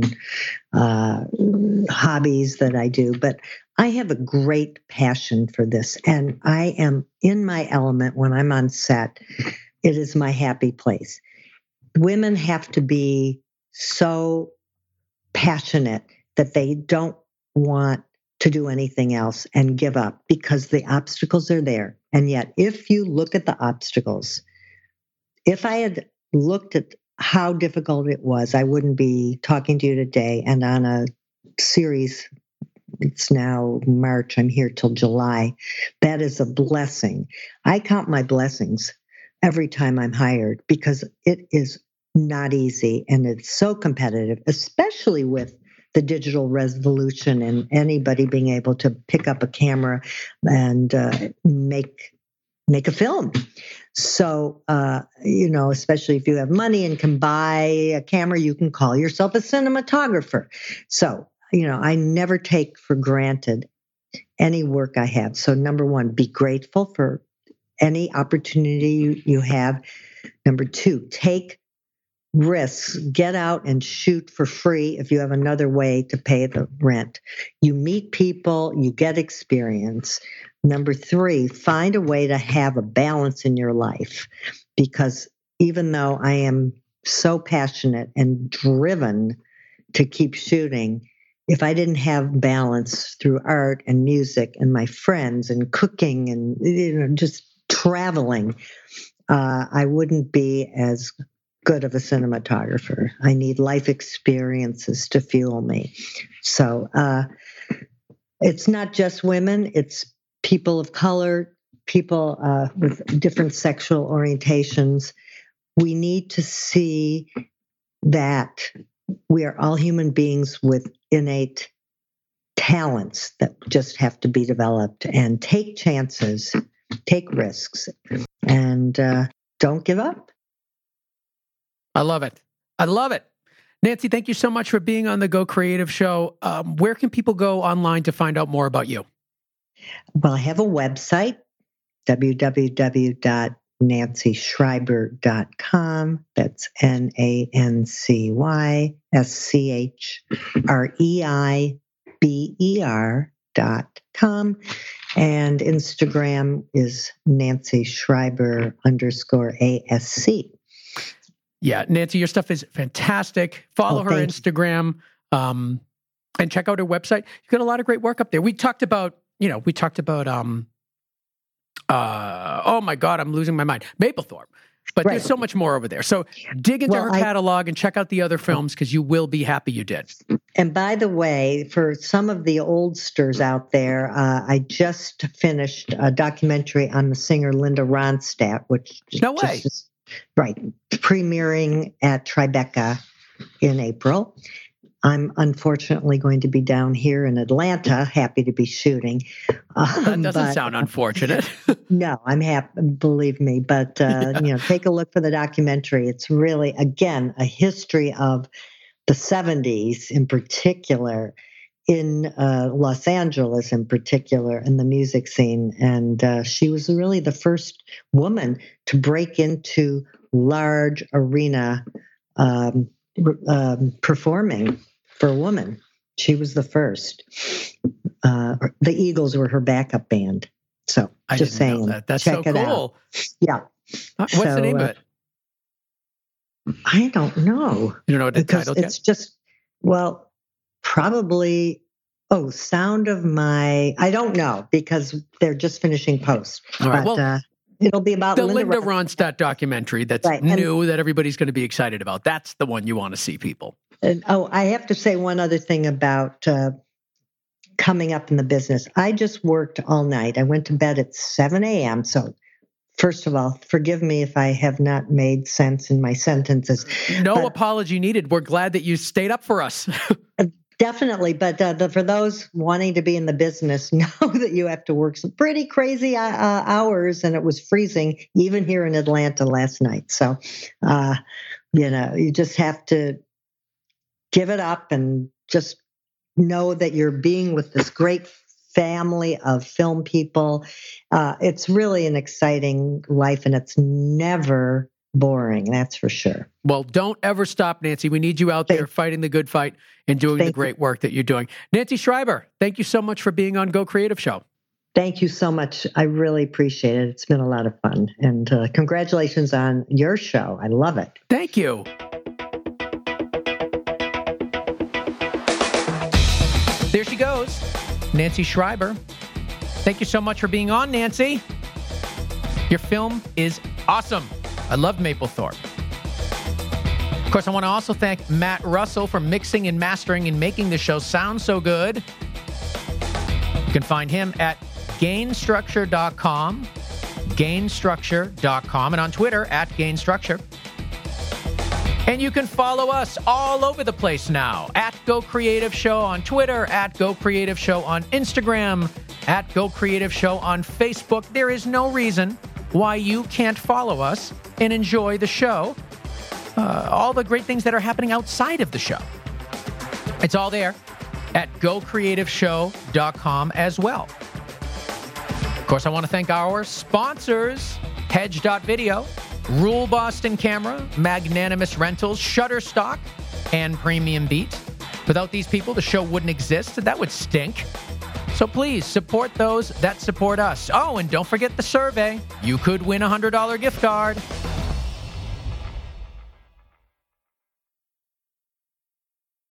uh, hobbies that I do, but I have a great passion for this, and I am in my element when I'm on set. It is my happy place. Women have to be so passionate that they don't want to do anything else and give up because the obstacles are there. And yet, if you look at the obstacles, if I had looked at how difficult it was, I wouldn't be talking to you today and on a series. It's now March. I'm here till July. That is a blessing. I count my blessings every time I'm hired because it is not easy and it's so competitive, especially with the digital revolution and anybody being able to pick up a camera and uh, make make a film. So, uh, you know, especially if you have money and can buy a camera, you can call yourself a cinematographer. So, you know, I never take for granted any work I have. So number one, be grateful for any opportunity you, you have. Number two, take risks. Get out and shoot for free if you have another way to pay the rent. You meet people, you get experience. Number three, find a way to have a balance in your life, because even though I am so passionate and driven to keep shooting, if I didn't have balance through art and music and my friends and cooking and, you know, just traveling, uh, I wouldn't be as good of a cinematographer. I need life experiences to fuel me. So uh, it's not just women, it's people of color, people uh, with different sexual orientations. We need to see that we are all human beings with innate talents that just have to be developed, and take chances, take risks, and uh, don't give up. I love it. I love it. Nancy, thank you so much for being on the Go Creative Show. Um, where can people go online to find out more about you? Well, I have a website, w w w dot nancy schreiber dot com. That's N A N C Y S C H R E I B E R dot com. And Instagram is Nancy Schreiber underscore A S C. Yeah, Nancy, your stuff is fantastic. Follow Oh, her thank Instagram um, and check out her website. You've got a lot of great work up there. We talked about, you know, we talked about, um, uh, oh my God, I'm losing my mind, Mapplethorpe. But Right. there's so much more over there. So dig into Well, her I- catalog and check out the other films because you will be happy you did. And by the way, for some of the oldsters out there, uh, I just finished a documentary on the singer Linda Ronstadt, which No way. just is, right, premiering at Tribeca in April. I'm unfortunately going to be down here in Atlanta, happy to be shooting. That Um, doesn't but- sound unfortunate. No, I'm happy, believe me. But, uh, Yeah. you know, take a look for the documentary. It's really, again, a history of the seventies in particular, in uh, Los Angeles in particular, in the music scene. And uh, she was really the first woman to break into large arena um, um, performing for a woman. She was the first. Uh, the Eagles were her backup band. So I just didn't know saying, that. That's check so it out. cool. Yeah. Uh, What's the So, name uh, of it? I don't know. You don't know what the Because title it's just, well, probably, oh, Sound of My, I don't know, because they're just finishing post. All right, But well, uh, it'll be about The Linda, Linda Ron- Ronstadt documentary that's Right, and- new that everybody's going to be excited about. That's the one you want to see, people. And, oh, I have to say one other thing about uh, coming up in the business. I just worked all night. I went to bed at seven a.m. So, first of all, forgive me if I have not made sense in my sentences. No But- apology needed. We're glad that you stayed up for us. Definitely. But uh, the, for those wanting to be in the business, know that you have to work some pretty crazy uh, hours, and it was freezing even here in Atlanta last night. So, uh, you know, you just have to give it up and just know that you're being with this great family of film people. Uh, it's really an exciting life, and it's never boring, that's for sure. Well, don't ever stop, Nancy. We need you out there fighting the good fight and doing the great work that you're doing. Nancy Schreiber, thank you so much for being on Go Creative Show. Thank you so much. I really appreciate it. It's been a lot of fun. And uh, congratulations on your show. I love it. Thank you. There she goes, Nancy Schreiber. Thank you so much for being on, Nancy. Your film is awesome. I love Mapplethorpe. Of course, I want to also thank Matt Russell for mixing and mastering and making the show sound so good. You can find him at gain structure dot com, gain structure dot com, and on Twitter at gain structure. And you can follow us all over the place now at Go Creative Show on Twitter, at Go Creative Show on Instagram, at Go Creative Show on Facebook. There is no reason why you can't follow us and enjoy the show, uh, all the great things that are happening outside of the show. It's all there at go creative show dot com as well. Of course, I want to thank our sponsors, Hedge dot video, Rule Boston Camera, Magnanimous Rentals, Shutterstock, and Premium Beat. Without these people, the show wouldn't exist. That would stink. So please support those that support us. Oh, and don't forget the survey. You could win a one hundred dollars gift card.